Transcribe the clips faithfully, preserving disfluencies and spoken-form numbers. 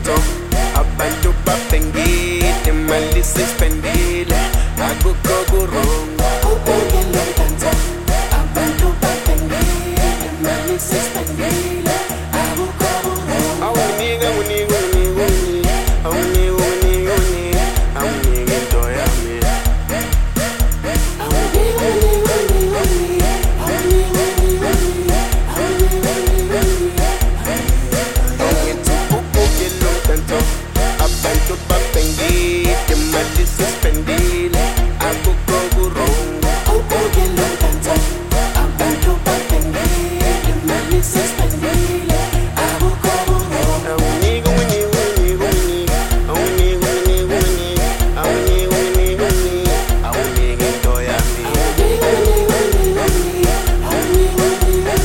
tanto, abantu bapengile, imali seyipendile, akukho kurongo. Ubukele tanto, abantu bapengile, imali seyipendile, akukho kurongo. Awunika, unika, unika, unika, awunika, unika, unika, awunika into yami. Awunika, unika, unika, unika, awunika, unika, unika, awunika, unika, unika. Abantu bapengile, imali seyipendile, akukho kurongo. Ubukele tanto, abantu bapengile, imali seyipendile, akukho kurongo. Awunika, unika, unika, unika, awunika, unika, unika, awunika, unika, unika, awunika into yami. Awunika, unika, unika, unika, awunika, unika,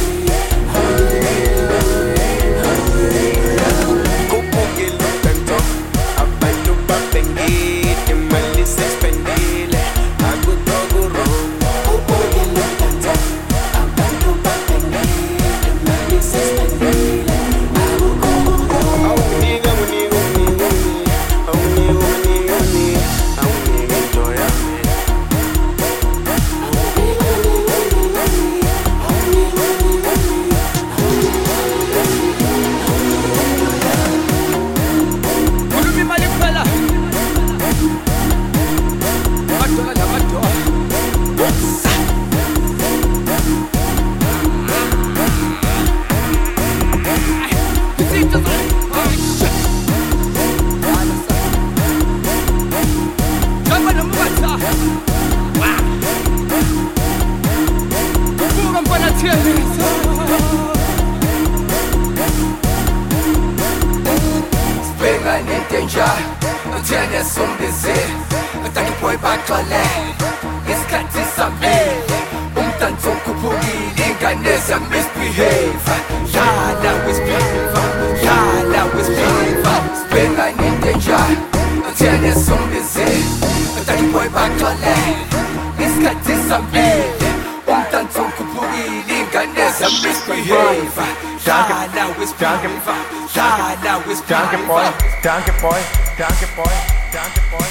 unika, ubukele tanto, abantu bapengile, imali seyipendile, akukho kurongo. Ubukele tanto, abantu bapengile, imali seyipendile, akukho kurongo. Awunika, unika, unika, unika, awunika, unika, unika, awunika into yami. Awunika, unika, unika, unika, awunika, unika, unika, Khuluma imali kuphela. Madola namadola. Sa. Isitho sa. Aisha. Ala sa. Jamba nombatha. Wa. Kubuka mfana thelisa. Sibheka nentenja uthene sombize Utaki boy baxole Isikhathi samile Umdanso ukhuphukile Ingane ziyamisbehave Yala wisbehave Yala wisbehave Sibheka nentenja uthene sombize Utaki boy baxole Isikhathi samile Umdanso ukhuphukile Ingane ziyamisbehave Yala wisbehave Yala wisbehave Danke boy, danke boy, danke boy, danke boy, danke boy.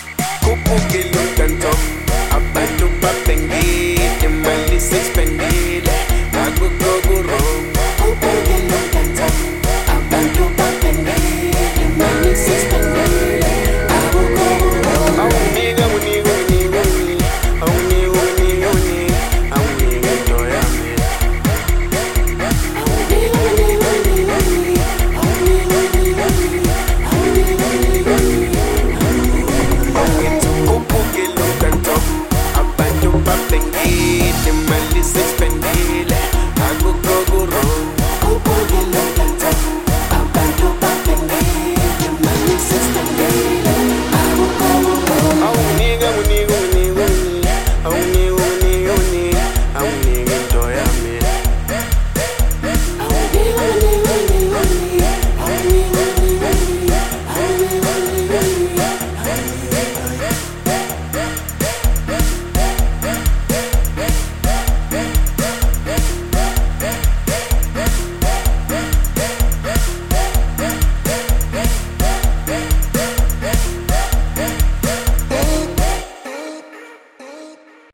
Ubukele tanto, abantu bapengile, imali seyipendile.